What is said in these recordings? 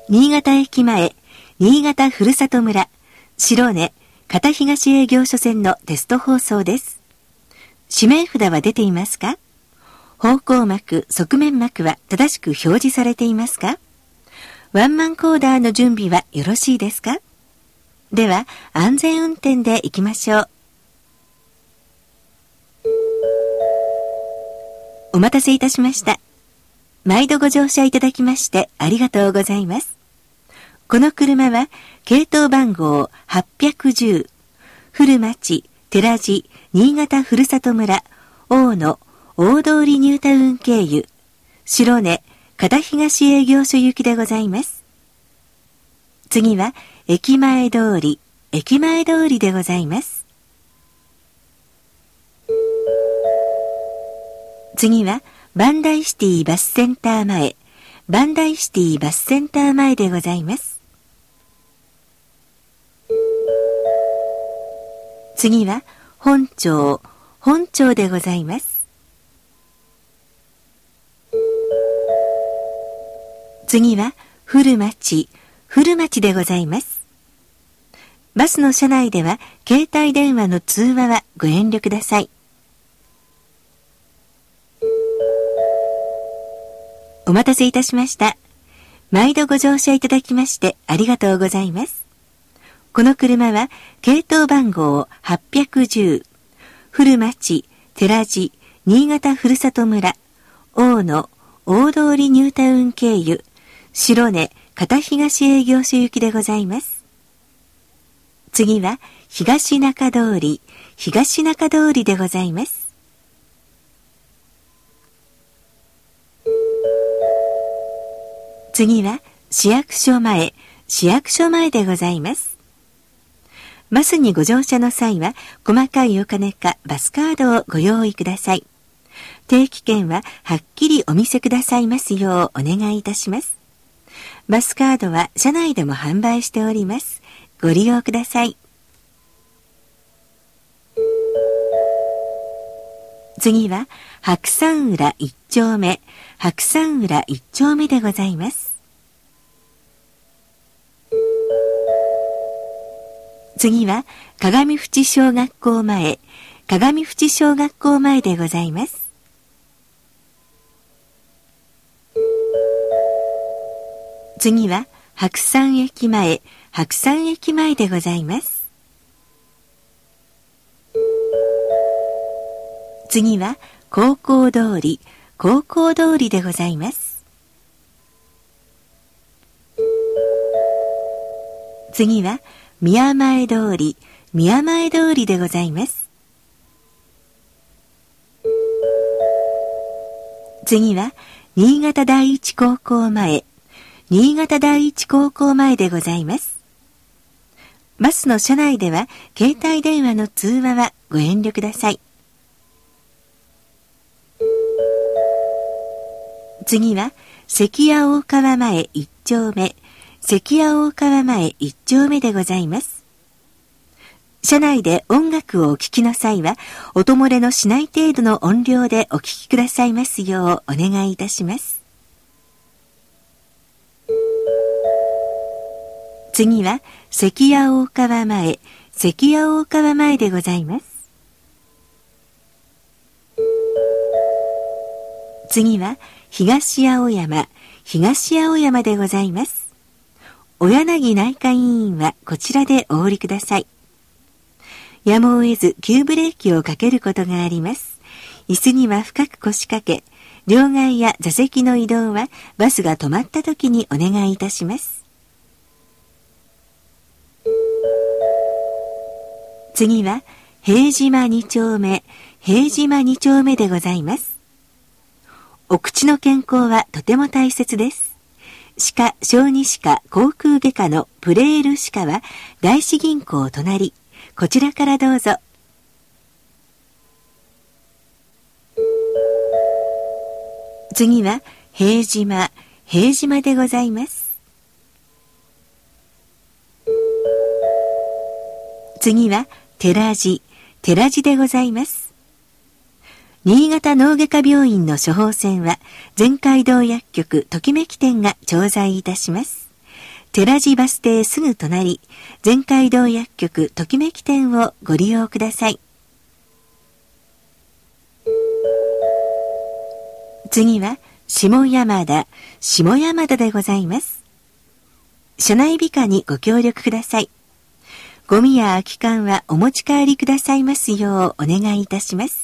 新潟駅前、新潟ふるさと村、白根、片東営業所線のテスト放送です。指名札は出ていますか？方向幕、側面幕は正しく表示されていますか？ワンマンコーダーの準備はよろしいですか？では、安全運転で行きましょう。お待たせいたしました。毎度ご乗車いただきましてありがとうございます。この車は、系統番号810、古町、寺地、新潟ふるさと村、大野、大通ニュータウン経由、白根、片東営業所行きでございます。次は、駅前通りでございます。次は、バンダイシティバスセンター前でございます。次は、本町でございます。次は、古町でございます。バスの車内では、携帯電話の通話はご遠慮ください。お待たせいたしました。毎度ご乗車いただきましてありがとうございます。この車は、系統番号810、古町、寺地、新潟ふるさと村、大野、大通ニュータウン経由、白根、片東営業所行きでございます。次は、東中通りでございます。次は、市役所前でございます。バスにご乗車の際は、細かいお金かバスカードをご用意ください。定期券ははっきりお見せくださいますようお願いいたします。バスカードは車内でも販売しております。ご利用ください。次は、白山浦1丁目でございます。次は、鏡淵小学校前でございます。次は、白山駅前でございます。次は、高校通りでございます。次は、宮前通りでございます。次は、新潟第一高校前でございます。バスの車内では、携帯電話の通話はご遠慮ください。次は、関屋大川前1丁目でございます。車内で音楽をお聴きの際は、音漏れのしない程度の音量でお聴きくださいますようお願いいたします。次は、関屋大川前でございます。次は、東青山でございます。小柳内科医院はこちらでお降りください。やむを得ず急ブレーキをかけることがあります。椅子には深く腰掛け、両替や座席の移動はバスが止まった時にお願いいたします。次は、平島2丁目でございます。お口の健康はとても大切です。歯科・小児歯科・口腔外科のプレール歯科は大師銀行隣、こちらからどうぞ。次は、平島でございます。次は、寺地でございます。新潟脳外科病院の処方箋は、全街道薬局ときめき店が調剤いたします。 寺地バス停すぐ隣、全街道薬局ときめき店をご利用ください。次は下山田でございます。車内美化にご協力ください。ゴミや空き缶はお持ち帰りくださいますようお願いいたします。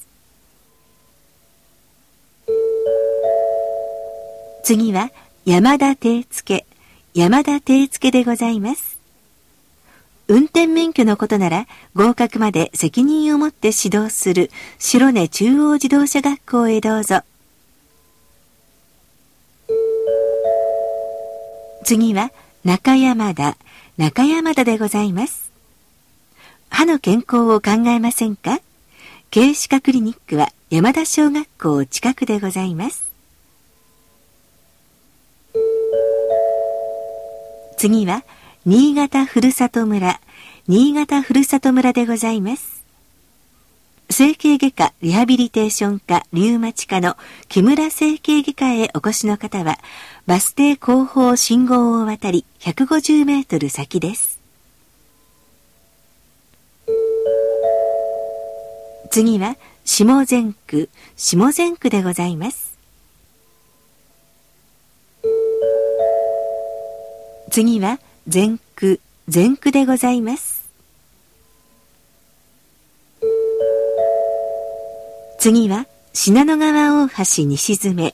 次は山田定付でございます。運転免許のことなら合格まで責任を持って指導する白根中央自動車学校へどうぞ。次は中山田でございます。歯の健康を考えませんか？経歯科クリニックは山田小学校近くでございます。次は新潟ふるさと村でございます。整形外科リハビリテーション科リウマチ科の木村整形外科へお越しの方はバス停後方信号を渡り150メートル先です。次は下善区でございます。次は善区でございます。次は信濃川大橋西詰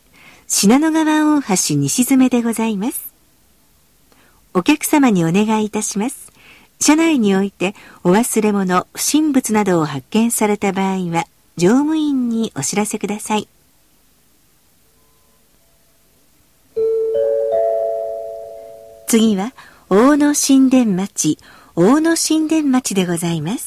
でございます。お客様にお願いいたします。車内においてお忘れ物、不審物などを発見された場合は乗務員にお知らせください。次は大野新田町でございます。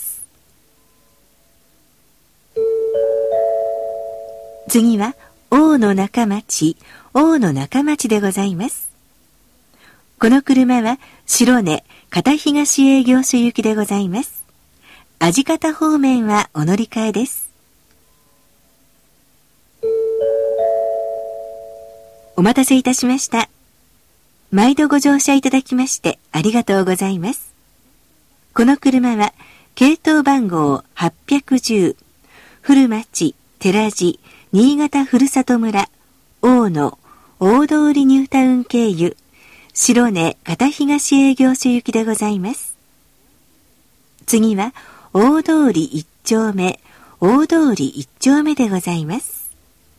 次は大野中町でございます。この車は白根片東営業所行きでございます。味方方面はお乗り換えです。お待たせいたしました。毎度ご乗車いただきましてありがとうございます。この車は系統番号810古町寺地新潟ふるさと村大野大通ニュータウン経由白根片東営業所行きでございます。次は大通1丁目でございます。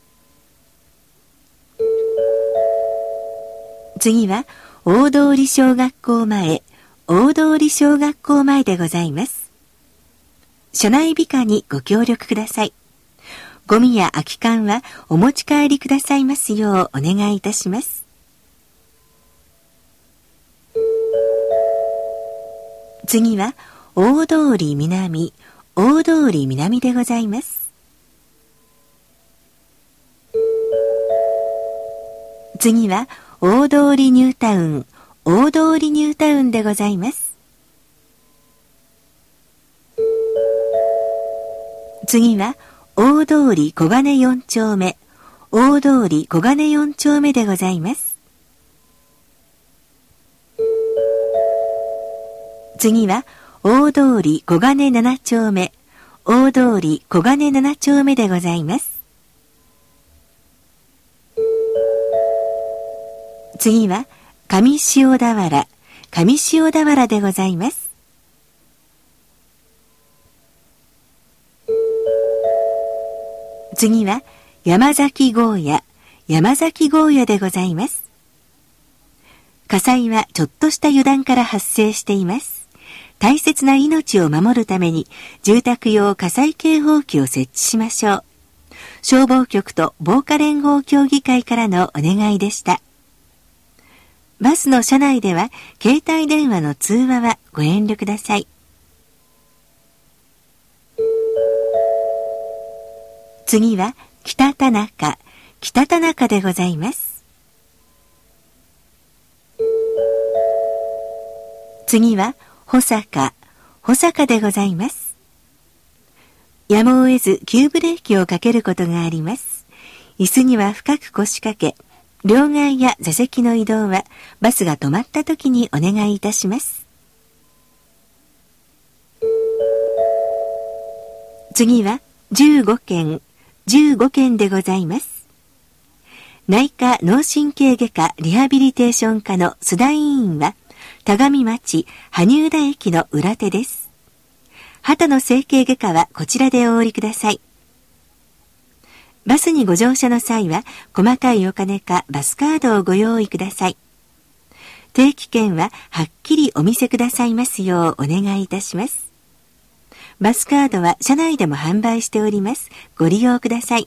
次は大通小学校前でございます。車内美化にご協力ください。ゴミや空き缶はお持ち帰りくださいますようお願いいたします。次は大通南でございます。次は大通ニュータウンでございます。次は大通小金4丁目でございます。次は大通小金7丁目でございます。次は上塩田原でございます。次は山崎豪野でございます。火災はちょっとした油断から発生しています。大切な命を守るために住宅用火災警報器を設置しましょう。消防局と防火連合協議会からのお願いでした。バスの車内では携帯電話の通話はご遠慮ください。次は北田中でございます。次は保坂でございます。やむを得ず急ブレーキをかけることがあります。椅子には深く腰掛け、 両替や座席の移動はバスが止まった時にお願いいたします。次は15件でございます。内科脳神経外科リハビリテーション科の須田医院は田上町羽生田駅の裏手です。肌の整形外科はこちらでお降りください。バスにご乗車の際は細かいお金かバスカードをご用意ください。定期券ははっきりお見せくださいますようお願いいたします。バスカードは車内でも販売しております。ご利用ください。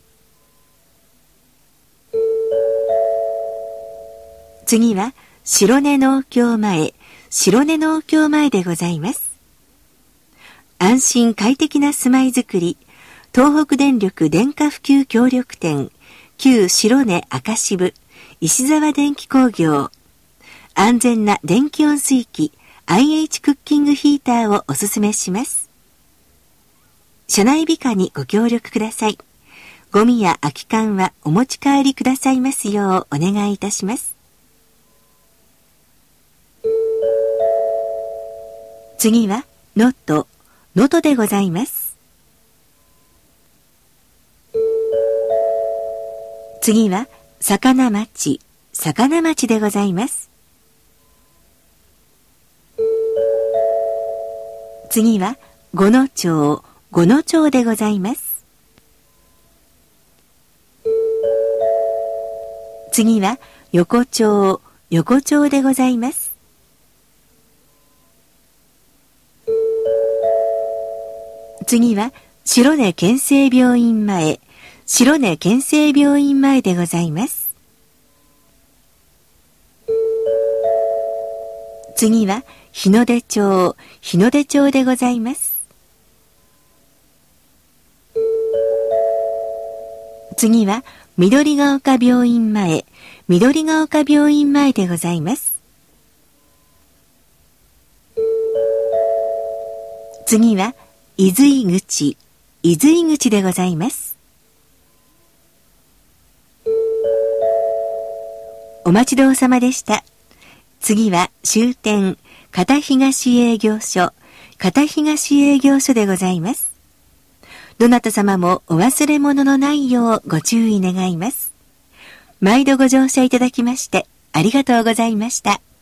次は白根農協前でございます。安心快適な住まいづくり、東北電力電化普及協力店、旧白根赤支石沢電気工業、安全な電気温水器、IH クッキングヒーターをおすすめします。車内美化にご協力ください。ゴミや空き缶はお持ち帰りくださいますようお願いいたします。次は能登でございます。次は魚町でございます。次は五野町でございます。次は横丁でございます。次は白根県政病院前でございます。次は日の出町でございます。次は緑が丘病院前でございます。次は伊豆井口でございます。お待ちどおさまでした。次は終点片東営業所でございます。どなた様もお忘れ物のないようご注意願います。毎度ご乗車いただきましてありがとうございました。